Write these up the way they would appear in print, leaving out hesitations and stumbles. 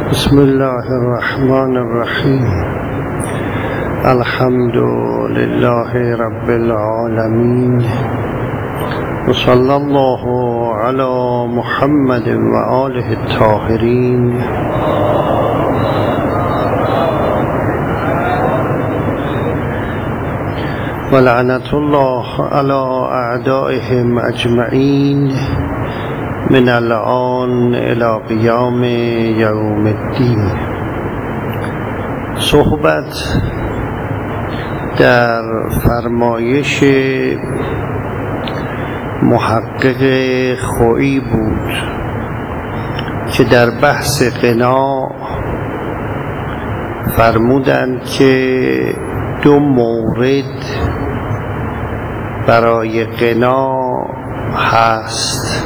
بسم الله الرحمن الرحیم. الحمد لله رب العالمین و صلی الله علی محمد و آله الطاهرین. و لعنت الله علی اعدائهم اجمعین من الآن الى قیام یوم الدین. صحبت در فرمایش محقق خویی بود که در بحث قناع فرمودند که دو مورد برای قناع هست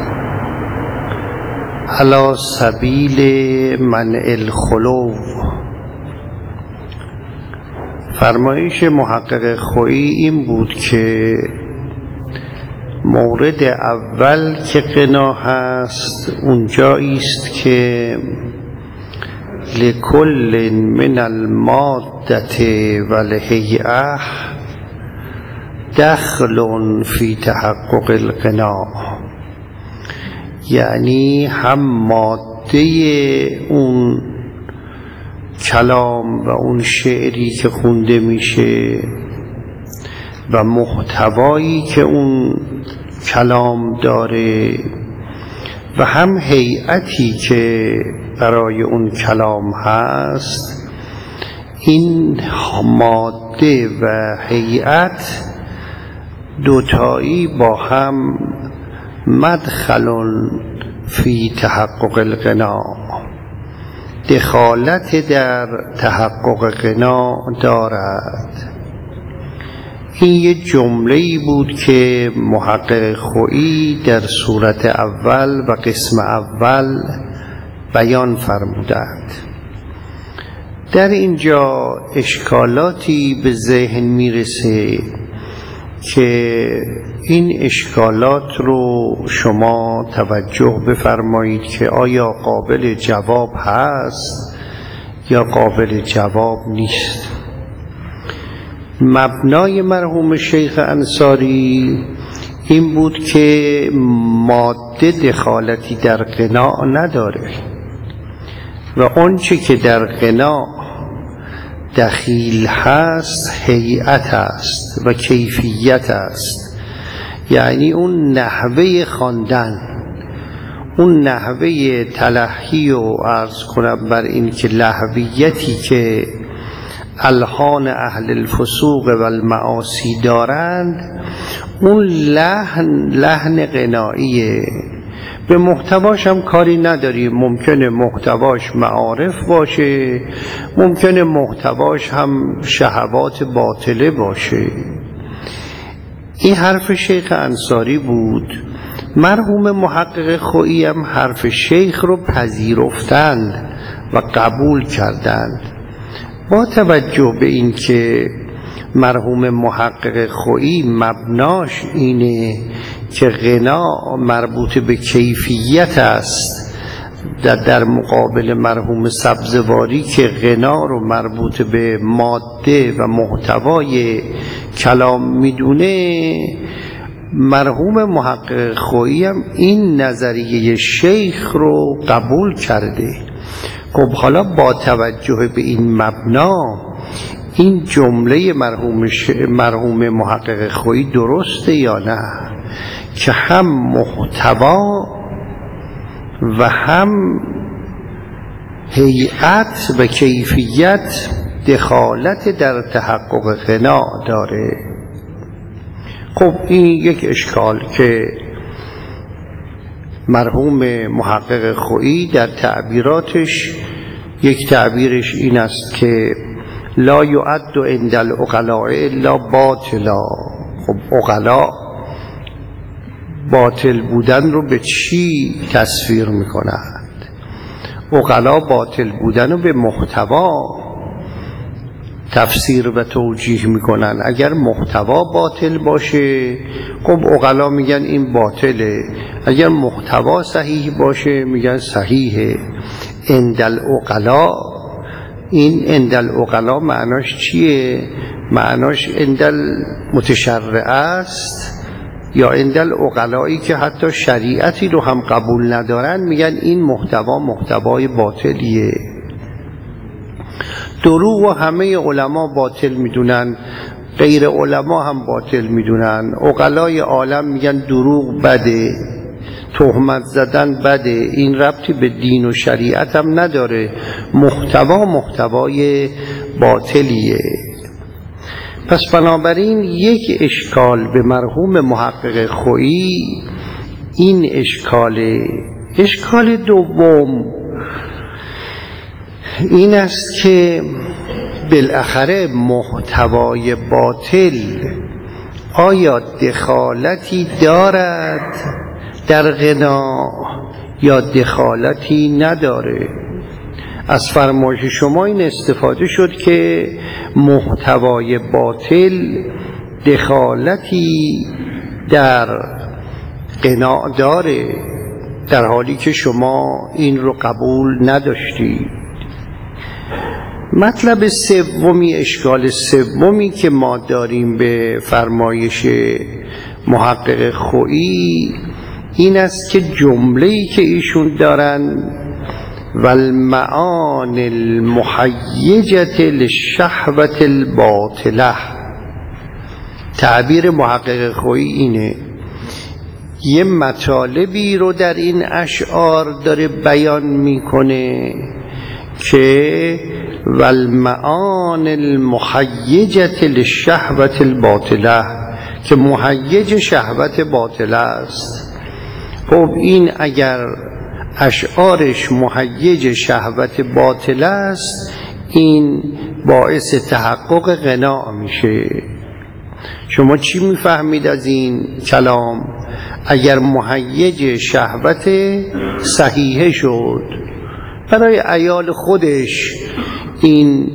علی سبیل منع الخلو. فرمایش محقق خویی این بود که مورد اول که قناع هست اونجایی است که لکل من الماده و الهیئه دخل فی تحقق القناع، یعنی هم ماده اون کلام و اون شعری که خونده میشه و محتوایی که اون کلام داره و هم هیئتی که برای اون کلام هست، این ماده و هیئت دوتایی با هم مدخل فی تحقق القناع، دخالت در تحقق قناع دارد. این یه جمله‌ای بود که محقق خویی در صورت اول و قسم اول بیان فرمودند. در اینجا اشکالاتی به ذهن میرسه که این اشکالات رو شما توجه بفرمایید که آیا قابل جواب هست یا قابل جواب نیست. مبنای مرحوم شیخ انصاری این بود که ماده دخالتی در قناع نداره و آنچه که در قناع دخیل هست هیئت است و کیفیت است، یعنی اون نحوه خواندن، اون نحوه تلحی و عرض کنم بر این که لحویتی که الحان اهل الفسوق و المعاصی دارند، اون لحن قناعیه. به محتواش هم کاری نداریم، ممکنه محتواش معارف باشه، ممکنه محتواش هم شهوات باطله باشه. این حرف شیخ انصاری بود. مرحوم محقق خویی هم حرف شیخ رو پذیرفتند و قبول کردند، با توجه به این که مرحوم محقق خویی مبناش اینه که غنا مربوط به کیفیت است، در مقابل مرحوم سبزواری که غنا رو مربوط به ماده و محتوای کلام میدونه. مرحوم محقق خویی هم این نظریه شیخ رو قبول کرده. خب حالا با توجه به این مبنا این جمله مرحوم محقق خویی درسته یا نه که هم محتوا و هم هیئت و کیفیت دخالت در تحقق قناع داره. خب این یک اشکال که مرحوم محقق خویی در تعبیراتش، یک تعبیرش این است که لا یعد عند العقلاء الا باطلا. خب عقلا باطل بودن رو به چی تصویر میکنند؟ عقلا باطل بودن رو به محتوا تفسیر و توجیه میکنن. اگر محتوا باطل باشه خب عقلا میگن این باطله، اگر محتوا صحیح باشه میگن صحیحه. عند العقلاء، این عند العقلاء معناش چیه؟ معناش عند المتشرع است یا عند العقلایی که حتی شریعتی رو هم قبول ندارن میگن این محتوای باطلیه. دروغ و همه علما باطل میدونن، غیر علما هم باطل میدونن. عقلای عالم میگن دروغ بده، تهمت زدن بده، این ربطی به دین و شریعت هم نداره، محتوای باطلیه. پس بنابراین یک اشکال به مرحوم محقق خویی این اشکاله. اشکال دوم این است که بالاخره محتوای باطل آیا دخالتی دارد در غنا یا دخالتی نداره؟ از فرمایش شما این استفاده شد که محتوای باطل دخالتی در غنا داره، در حالی که شما این رو قبول نداشتید. مطلب سومی، اشکال سومی که ما داریم به فرمایش محقق خویی این است که جمله‌ای که ایشون دارن والمعان المحیجة للشهوة الباطله، تعبیر محقق خویی اینه، یه مطالبی رو در این اشعار داره بیان میکنه که والمعان المحیجة للشهوة الباطله، که محیج شهوت باطله است. خب این اگر اشعارش محیج شهوت باطله است، این باعث تحقق غنا میشه. شما چی میفهمید از این کلام؟ اگر محیج شهوت صحیحه شد، برای عیال خودش، این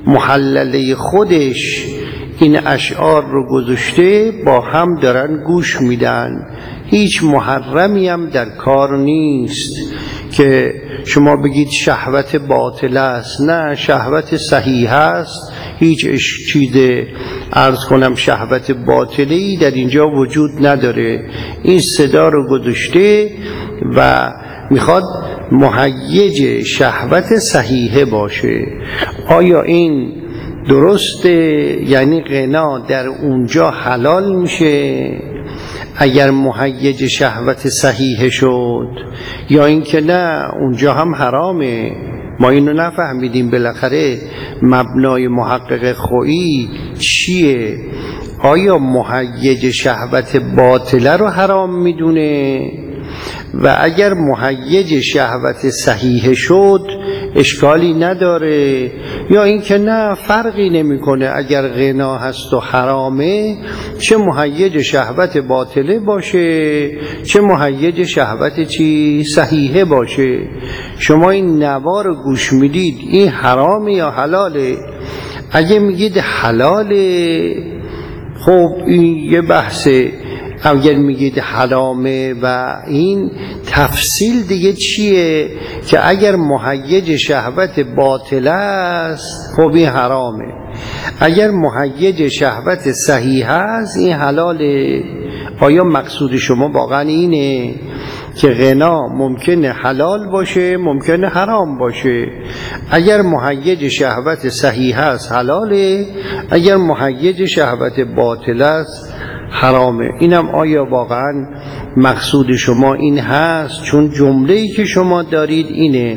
محلله خودش این اشعار رو گذاشته، با هم دارن گوش میدن، هیچ محرمی هم در کار نیست که شما بگید شهوت باطل است. نه، شهوت صحیح است، هیچ چیز عرض کنم شهوت باطلی در اینجا وجود نداره. این صدا رو گذاشته و میخواد محیج شهوت صحیحه باشه. آیا این درسته؟ یعنی غنا در اونجا حلال میشه اگر محیج شهوت صحیحه شد، یا اینکه نه اونجا هم حرامه؟ ما اینو نفهمیدیم. بالاخره مبنای محقق خویی چیه؟ آیا محیج شهوت باطله رو حرام میدونه و اگر محیج شهوت صحیحه شد اشکالی نداره، یا اینکه نه فرقی نمیکنه اگر غنا هست و حرامه، چه محیج شهوت باطله باشه چه محیج شهوت چی صحیحه باشه. شما این نوا رو گوش میدید، این حرامه یا حلاله؟ اگه میگید حلاله، خب این یه بحثه. اگر میگید حرامه و این تفصیل دیگه چیه که اگر محیج شهوت باطل است خب این حرامه، اگر محیج شهوت صحیح است این حلاله. آیا مقصود شما واقعا اینه که غنا ممکنه حلال باشه ممکنه حرام باشه؟ اگر محیج شهوت صحیح است حلاله، اگر محیج شهوت باطل است حرامه. اینم آیا واقعا مقصود شما این هست؟ چون جمله‌ای که شما دارید اینه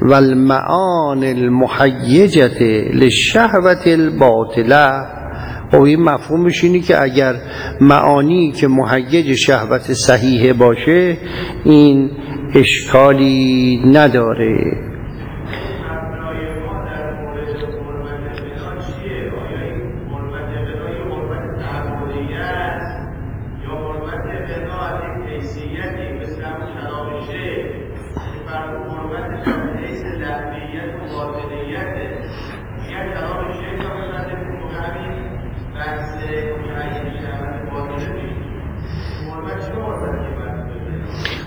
والمعان المحیجة للشهوة الباطله. و این مفهومش اینه که اگر معانی که محیج شهوت صحیحه باشه این اشکالی نداره.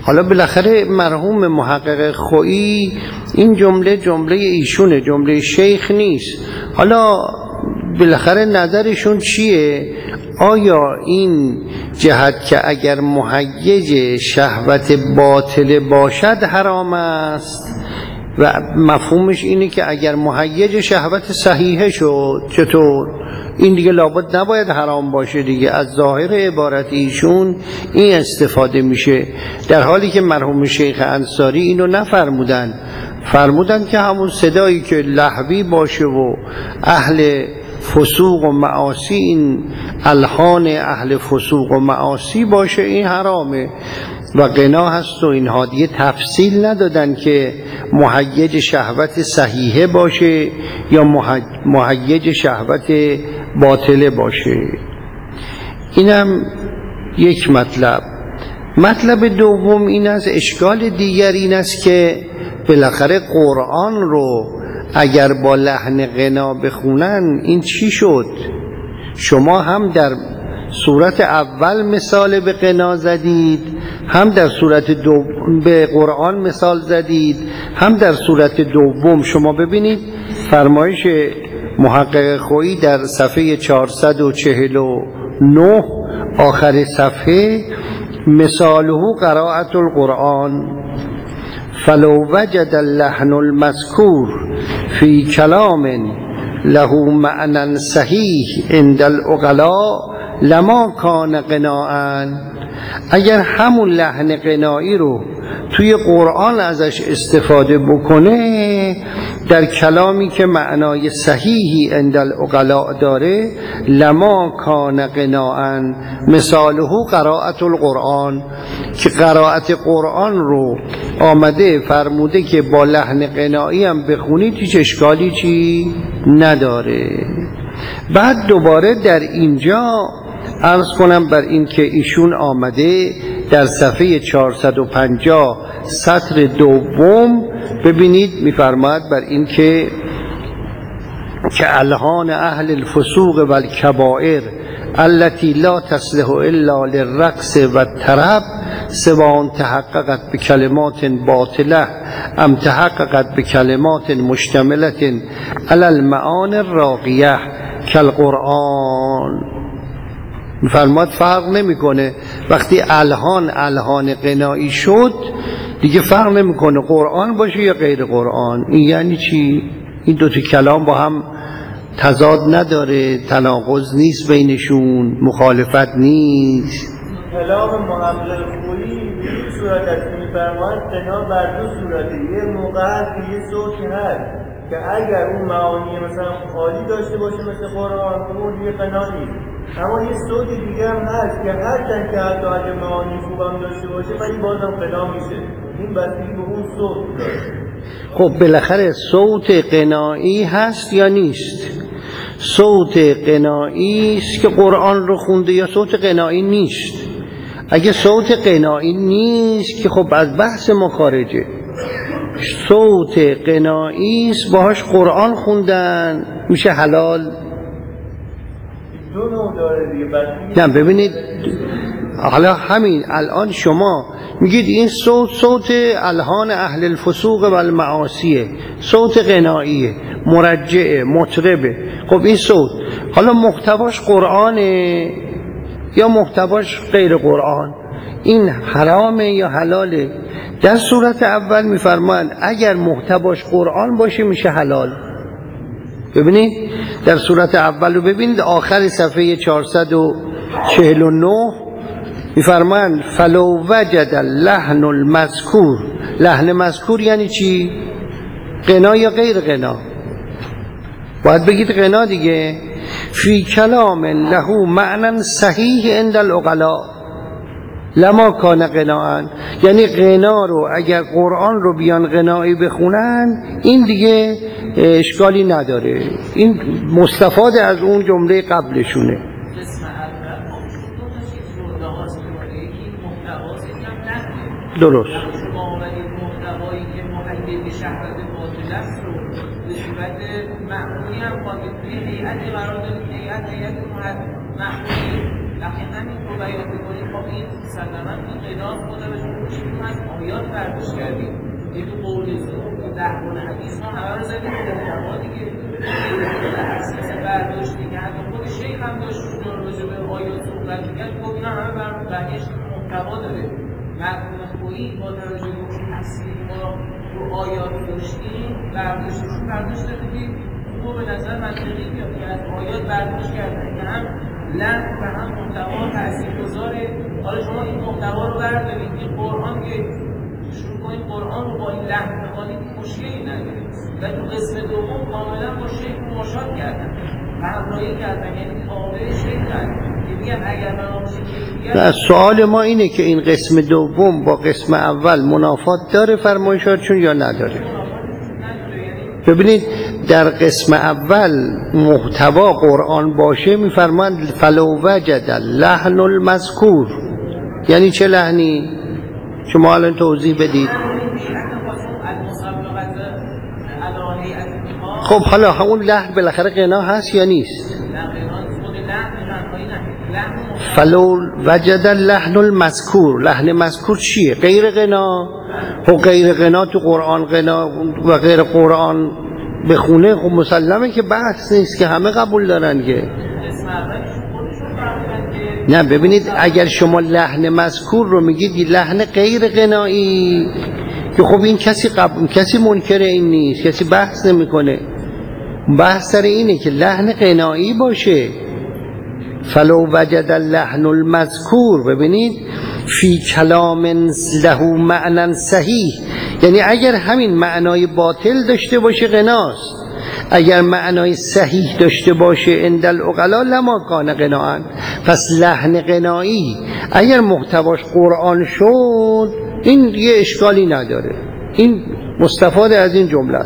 حالا بالاخره مرحوم محقق خویی این جمله ایشونه، جمله شیخ نیست. حالا بالاخره نظرشون چیه؟ آیا این جهت که اگر مهیج شهوت باطل باشد حرام است و مفهومش اینه که اگر مهیج شهوت صحیحه شد چطور؟ این دیگه لابد نباید حرام باشه دیگه. از ظاهر عبارت ایشون این استفاده میشه، در حالی که مرحوم شیخ انصاری اینو نفرمودن. فرمودن که همون صدایی که لهوی باشه و اهل فسوق و معاصی، این الحان اهل فسوق و معاصی باشه، این حرامه و غنا هست و اینها. دیگه تفصیل ندادن که مهیج شهوت صحیحه باشه یا مهیج شهوت باطله باشه. اینم یک مطلب. مطلب دوم این است، اشکال دیگر این است که بالاخره قرآن رو اگر با لحن غنا بخونن این چی شد؟ شما هم در صورت اول مثال به غنا زدید، هم در صورت دوم به قرآن مثال زدید، هم در صورت دوم. شما ببینید فرمایش محقق خویی در صفحه 449 آخر صفحه، مثاله قراءة القرآن فلو وجد اللحن المذکور فی کلام له معنى صحیح عند العقلاء لما کان غناء. اگر همون لحن غنایی رو توی قرآن ازش استفاده بکنه در کلامی که معنای صحیحی عند العقلاء داره، لما کان غناء مثاله قراءة القرآن، که قرائت قرآن رو آمده فرموده که با لحن غنایی هم بخونید هیچ اشکالی چی نداره. بعد دوباره در اینجا عرض کنم بر این که ایشون آمده در صفحه 450 سطر دوم، ببینید میفرماید بر این که الحان اهل الفسوق و الکبائر التي لا تصلح الا للرقص و الطرب سواء تحققت بکلمات باطله ام تحققت بکلمات مشتملة علی المعانی الراقیه کالقرآن. میفرماد فرق نمیکنه وقتی الحان غنایی شد دیگه فرق نمیکنه قرآن باشه یا غیر قرآن. این یعنی چی؟ این دوتا کلام با هم تضاد نداره، تناقض نیست بینشون، مخالفت نیست. کلام محقق خویی به این صورت است که می‌فرماید غنا بر دو صورته. یه موقع هست که یه صوتی هست که اگر اون معانی مثلا خالی داشته باشه مثل قرآن، اون یه غنا نیست. اما یه صوت دیگه هم هست که هرچند که حتی اگه معانی خوبم داشته باشه ولی بازم غنا میشه. این بستگی به اون صوت داره. خب بالاخره صوت غنایی هست یا نیست؟ صوت غنایی است که قرآن رو خونده یا صوت غنایی نیست؟ اگه صوت غنایی نیست که خب از بحث ما خارجه. صوت غنایی است باهاش قرآن خوندن میشه حلال؟ دو نوع داره دیگه. نه ببینید حالا همین الان شما میگید این صوت الحان اهل الفسوق و المعاصیه، صوت غناییه، مرجعه، مطربه. خب این صوت حالا محتواش قرآنه یا محتواش غیر قرآن؟ این حرامه یا حلاله؟ در صورت اول میفرمایند اگر محتواش قرآن باشه میشه حلال. ببینید در صورت اول رو ببینید آخر صفحه 449 میفرمایند فلو وجد اللحن المذکور. لحن مذکور یعنی چی؟ غنا یا غیر غنا؟ باید بگید غنا دیگه. فی کلام له معنی صحیح عند العقلاء لما کان غناء، یعنی غنا رو اگر قرآن رو بیان غنایی بخونن این دیگه اشکالی نداره، این مستفاد از اون جمله قبلشونه. درست. محتوایی که محیط شهوت باطل است رو به صورت معمولی هم خواهد توی هیئت قرار دارید. هیئت معمولی وقتی همین رو بیان بکنیم خب این مسلما این قناعت خدا به شما میشیم از آیات برداشت کردیم این تو قول زور تو دهوان حدیث ما همه رو زدیم به دهواتی که اساس برداشتی که حتی خود شیخ هم داشت راجع به آیات صحبت می‌کرد خب اینا همه برگشت محتوا داره مفهوم خویی با توجه به اون اصلی ما رو آیات داشتیم برداشت دادیم تو به نظر منطقی میاد که از آیات برداشت کردن که هم لحن و هم محتوا تاثیرگذاره. حالا شما این محتوا رو بردارید این قرآن که شروع کنید قرآن رو با این لحن بخوانید مشکلی نداره و تو قسم دوم کاملا با شیخ مشاهده کردن و همراهی کردن یعنی تابع شیخ کردن که میگن اگر من نه سوال ما اینه که این قسم دوم با قسم اول منافات داره فرمایشاتشون یا نداره. ببینید در قسم اول محتوا قرآن باشه میفرمایند فلو وجد اللحن المذکور، یعنی چه لحنی؟ شما الان توضیح بدید. خب حالا همون لحن بالاخره غنا هست یا نیست؟ فلو وجد اللحن المذکور، لحن مذکور چیه؟ غیر غنا. خب غیر غنا تو قرآن غنا و غیر قرآن بخونه خب مسلمه که بحث نیست که همه قبول دارن که. نه ببینید اگر شما لحن مذکور رو میگید لحن غیر غنایی که خب این کسی منکر این نیست، کسی بحث نمیکنه. بحث سر اینه که لحن غنایی باشه. فلو وجد اللحن المذکور، ببینید فی کلام له معنی صحیح، یعنی اگر همین معنای باطل داشته باشه غناست، اگر معنای صحیح داشته باشه عند العقلا لما کان غناء. پس لحن غنایی اگر محتواش قرآن شد این دیگه اشکالی نداره. این مستفاد از این جمله.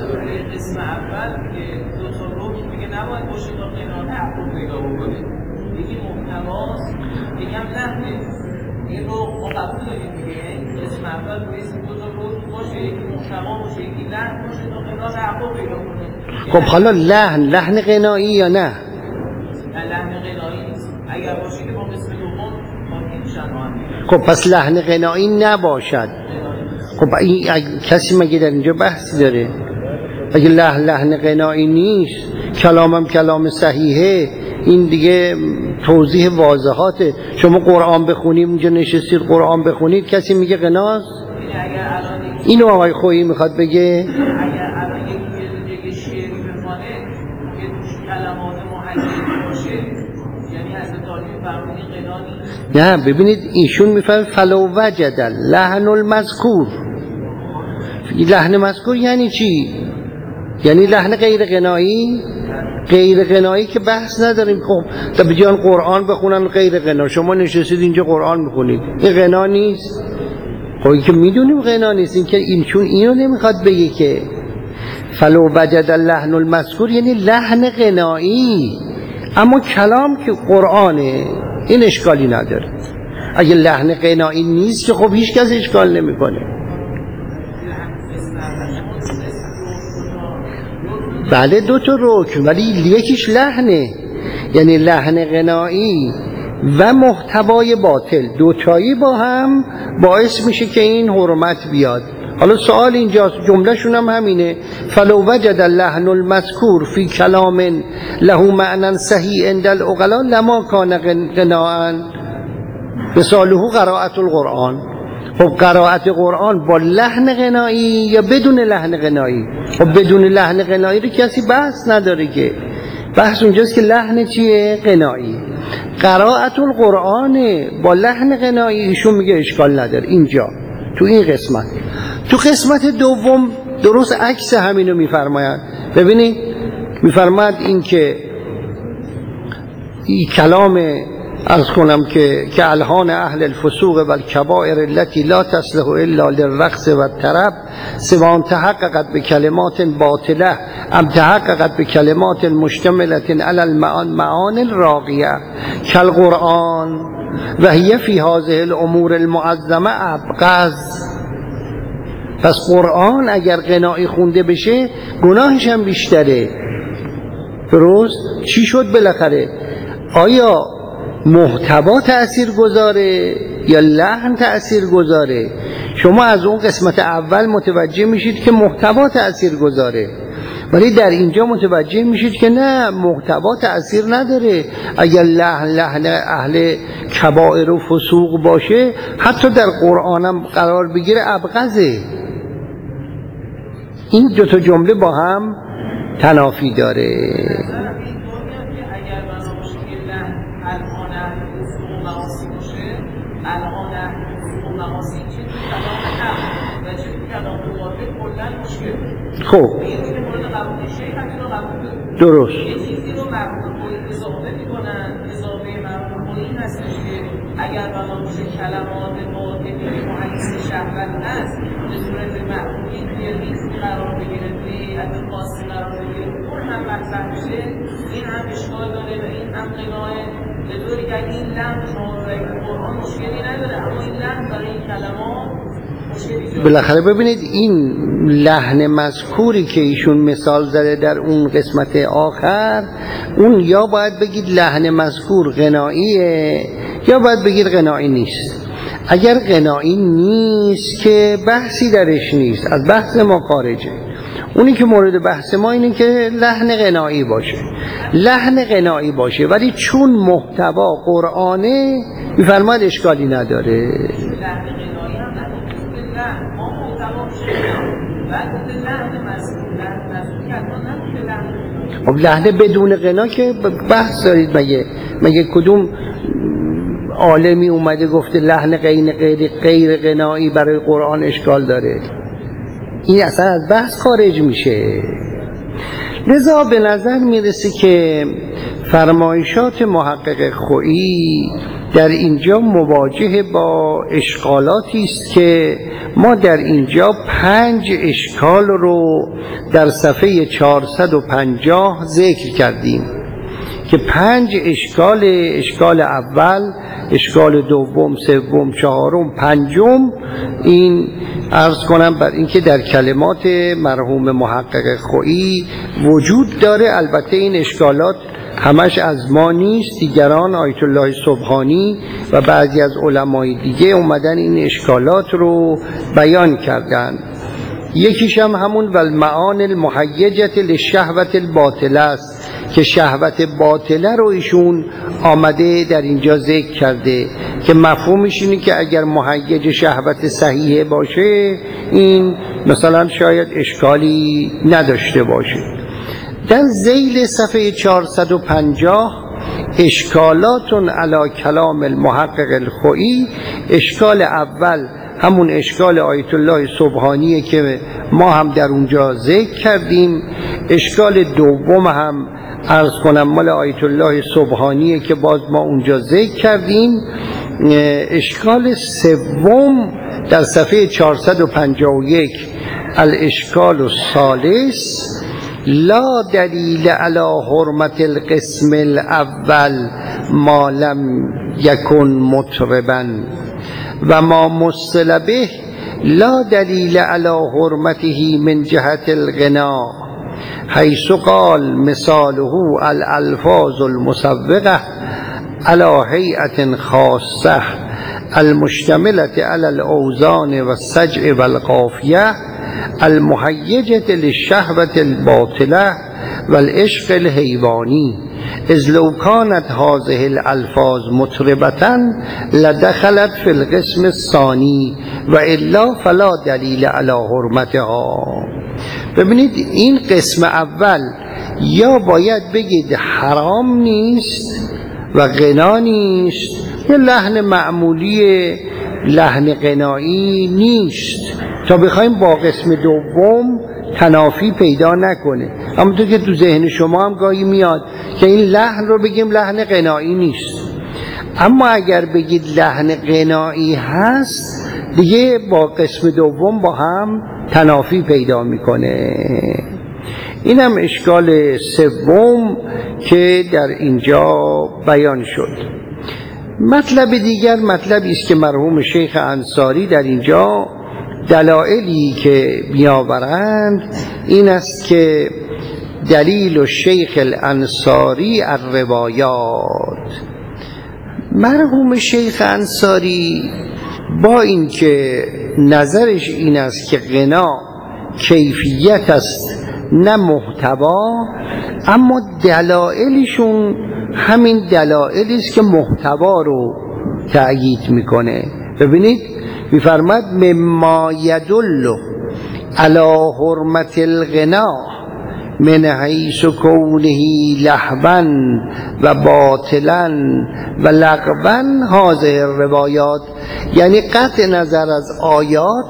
خب حالا لحن غنایی یا نه؟ لحن غنایی نیست. اگر باشه که با قسم دوم خب پس لحن غنایی نباشد. خب این کسی مگه در اینجا بحثی داره؟ اگه لحن غنایی نیست، کلامم کلام صحیحه، این دیگه توضیح واضحاته. شما قرآن بخونید اونجا نشستید قرآن بخونید کسی میگه غناست؟ اینو آقای خویی میخواد بگه. نه ببینید ایشون میفهمه فلو وجد لحن المذکور. لحن مذکور یعنی چی؟ یعنی لحن غیر غنایی؟ غیر غنایی که بحث نداریم. خب تا بجان قرآن بخونن غیر غنا، شما نشستید اینجا قرآن میخونید این غنا نیست؟ خب این که میدونیم غنا نیست، این که این چون اینو نمیخواد بگه که فلو وجد اللحن المذکور یعنی لحن غنایی، اما کلام که قرآنه این اشکالی نداره. اگه لحن غنایی نیست که خب هیچ کس اشکال نمیکنه. بله دو تا رکن ولی یکیش لحنه، یعنی لحن غنایی و محتوای باطل دوتایی با هم باعث میشه که این حرمت بیاد. حالا سوال اینجاست، جملهشون هم همینه، فلو وجد اللحن المذکور فی کلام له معنی صحیح عند العقلا لما کان غناء مثاله قراءت القرآن. خب قراءت قرآن با لحن غنایی یا بدون لحن غنایی؟ خب بدون لحن غنایی رو کسی بحث نداره که، بحث اونجاست که لحن چیه؟ غنایی. قراءت القرآن با لحن غنایی ایشون میگه اشکال نداره اینجا تو این قسمت. تو قسمت دوم درست عکس همینو میفرماید. ببینید میفرماید این که این کلام عرض کنم که الهان اهل الفسوق و الکبائر التي لا تصلح الا للرقص و الطرب سواء تحققت بکلمات باطله ام تحققت بکلمات مشتملة علی المعانی الراقیه کالقرآن و هی فی هذه الامور المعظمه ابغض. پس قرآن اگر غنایی خونده بشه گناهش هم بیشتره. درست؟ چی شد بالاخره؟ آیا محتوا تأثیر گذاره یا لحن تأثیر گذاره؟ شما از اون قسمت اول متوجه میشید که محتوا تأثیر گذاره، ولی در اینجا متوجه میشید که نه، محتوا تأثیر نداره. اگر لحن اهل کبائر و فسوق باشه حتی در قرآنم قرار بگیره ابغضه. این دوتا جمله با هم تنافی داره. خب درست. یه چیزی رو مرحوم خویی اضافه میکنن، اضافه مرحوم خویی این هستش که اگر بنا باشه کلمات باطنی محدث شهوت هست به صورت مرحومی توی ریزی قرار بگیره، توی هیئت خاصی قرار بگیره، اون هم مطرح میشه، این هم اشکال داره و این هم قناعه، به طوری که این لحن شما رو قرآن مشکلی نداره، اما این لحن برای این کلمات بالاخره ببینید این لحن مذکوری که ایشون مثال زده در اون قسمت آخر، اون یا باید بگید لحن مذکور غنائیه یا باید بگید غنایی نیست. اگر غنایی نیست که بحثی درش نیست، از بحث ما خارجه. اونی که مورد بحث ما اینه که لحن غنایی باشه، لحن غنایی باشه، ولی چون محتوا قرآنه میفرماید اشکالی نداره. خب لحن بدون غنا که بحث دارید؟ مگه کدوم عالمی اومده گفته لحن غیر غنایی برای قرآن اشکال داره؟ این اصلا از بحث خارج میشه. لذا به نظر میرسه که فرمایشات محقق خویی در اینجا مواجه با اشکالاتی است که ما در اینجا 5 اشکال رو در صفحه 450 ذکر کردیم که 5 اشکال اول، اشکال دوم، سوم، چهارم، پنجم، این عرض کنم بر اینکه در کلمات مرحوم محقق خویی وجود داره. البته این اشکالات همش از ما نیست، دیگران آیت الله سبحانی و بعضی از علمای دیگه اومدن این اشکالات رو بیان کردن. یکیش هم همون والمعان المحیجة للشهوة الباطله است که شهوت باطله رو ایشون آمده در اینجا ذکر کرده که مفهومش اینه که اگر محیج شهوت صحیحه باشه این مثلا شاید اشکالی نداشته باشه. در ذیل صفحه 450 اشکالات علی کلام المحقق الخویی، اشکال اول همون اشکال آیت الله سبحانیه که ما هم در اونجا ذکر کردیم. اشکال دوم هم عرض کنم مال آیت الله سبحانیه که باز ما اونجا ذکر کردیم. اشکال سوم در صفحه 451 الاشکال الثالث لا دلیل علی حرمت القسم الاول ما لم یکن مطربا و ما مصل به لا دلیل علی حرمته من جهت الغنا حیث قال مثاله الالفاظ المسوقه علی هیئة خاصه المشتملة على الاوزان والسجع والقافیه المحیجة للشهوة الباطله والعشق الحیوانی اذ لو كانت هذه الالفاظ مطربة لدخلت في القسم الثاني والا فلا دلیل علی حرمتها. ببینید این قسم اول یا باید بگید حرام نیست و غنا نیست یا لحن معمولی لحن غنایی نیست تا بخوایم با قسم دوم تنافی پیدا نکنه. همونطور که تو ذهن شما هم گاهی میاد که این لحن رو بگیم لحن غنایی نیست، اما اگر بگید لحن غنایی هست دیگه با قسم دوم با هم تنافی پیدا میکنه. این هم اشکال سوم که در اینجا بیان شد. مطلب دیگر مطلبی است که مرحوم شیخ انصاری در اینجا دلایلی که بیاورند این است که دلیل الشیخ الانصاری الروایات، مرحوم شیخ انصاری با اینکه نظرش این است که غنا کیفیت است نه محتوا، اما دلایلشون همین دلایلی است که محتوا رو تأیید میکنه. ببینید میفرماد مما یدل علی حرمت الغنا من حیث کونه لهوا و باطلا و لغوا هذه الروایات، یعنی قطع نظر از آیات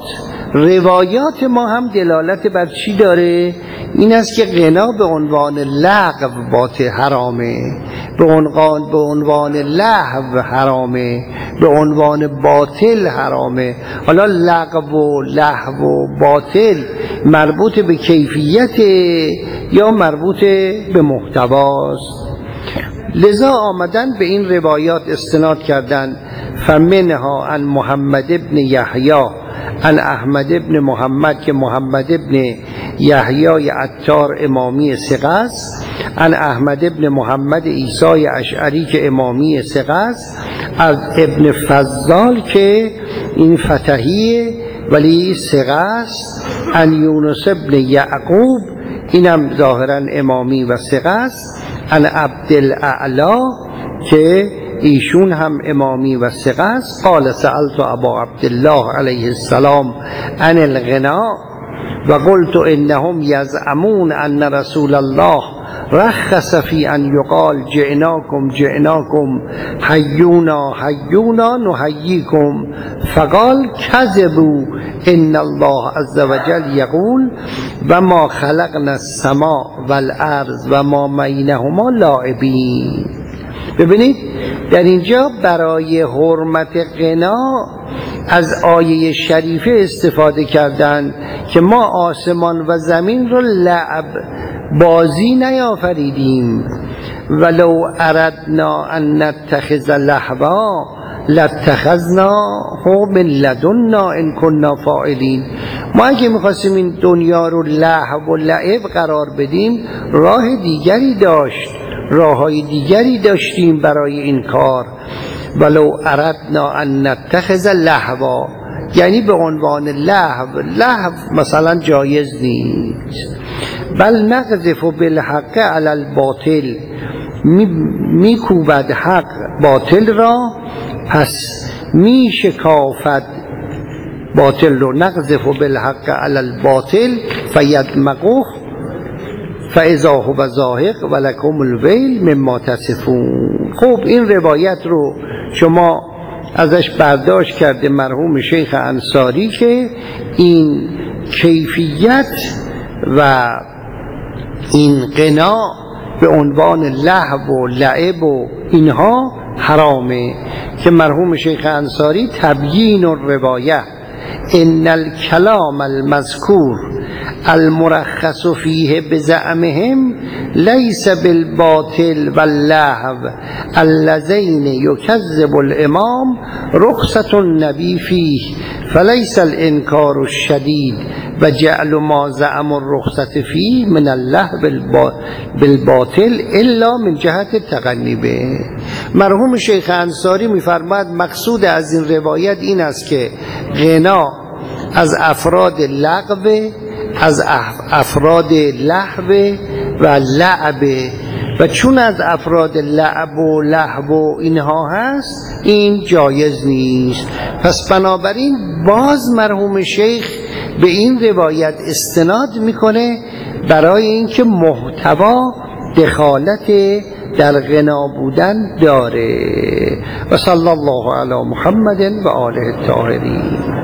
روایات ما هم دلالت بر چی داره؟ این است که غنا به عنوان لغو باطل حرامه، به عنوان لهو حرامه، به عنوان باطل حرامه. حالا لغو و لهو و باطل مربوط به کیفیت یا مربوط به محتواست. لذا آمدن به این روایات استناد کردن. فمنها عن محمد ابن یحیی عن احمد ابن محمد که محمد ابن یحیی عطار امامی ثقه است، عن احمد ابن محمد عیسی اشعری که امامی ثقه است، از ابن فضال که این فتحیه ولی ثقه است، عن یونس ابن یعقوب اینم ظاهرا امامی و ثقه است، عن عبدالاعلی که ایشون هم امامی و ثقه است. قال سألت ابا عبدالله علیه السلام عن الغنا و قلت انهم یزعمون ان رسول الله رخص فی ان یقال جئناکم حیونا حیونا نحییکم، فقال کذبوا ان الله عز وجل یقول و ما خلقنا السماء والارض و ما بینهما لاعبین. ببینید در اینجا برای حرمت غنا از آیه شریفه استفاده کردن که ما آسمان و زمین رو لعب بازی نیافریدیم، ولو اردنا ان نتخذ لهوا لاتخذناه من لدنا ان كنا فاعلین. ما اگه میخواستیم این دنیا رو لهو و لعب قرار بدیم راه دیگری داشت، راههای دیگری داشتیم برای این کار. ولو اردنا ان نتخذ لهوا یعنی به عنوان لهو مثلا جایز نیست. بل نقذف بالحق علی الباطل، میکوبد حق باطل را، پس میشکافد باطل رو. نقذف بالحق علی الباطل فیدمغه فاذا هو زاهق ولکم الویل مما تصفون. خب این روایت رو شما ازش برداشت کرده مرحوم شیخ انصاری که این کیفیت و این غنا به عنوان لهو و لعب و اینها حرامه، که مرحوم شیخ انصاری تبیین الروایه ان الکلام المذکور المرخص فیه بزعمهم لیس بالباطل واللهو اللذین یکذب الامام رخصة النبی فیه فلیس الانکار الشدید و جعل ما زعم الرخصة فیه من اللهو بالباطل الا من جهت تقنیبه. مرحوم شیخ انصاری میفرماید مقصود از این روایت این است که غنا از افراد لغو، از افراد لهو و لعب، و چون از افراد لعب و لهو و اینها هست این جایز نیست. پس بنابراین باز مرحوم شیخ به این روایت استناد میکنه برای اینکه محتوا دخالت در غنا بودن داره. و صلی الله علی محمد و آله الطاهرین.